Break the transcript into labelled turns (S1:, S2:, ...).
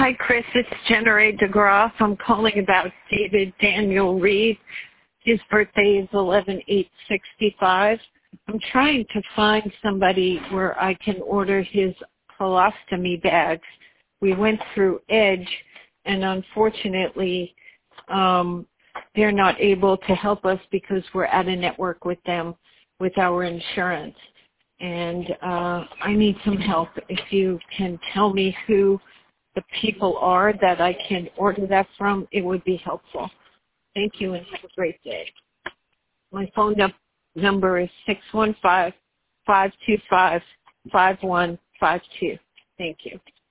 S1: Hi, Chris. It's Jenna DeGroff. I'm calling about David Daniel Reed. His birthday is 11/8/65. I'm trying to find somebody where I can order his colostomy bags. We went through Edge, and unfortunately, they're not able to help us because we're out of network with them with our insurance. And I need some help. If you can tell me who the people are that I can order that from, it would be helpful. Thank you and have a great day. My phone number is 615-525-5152. Thank you.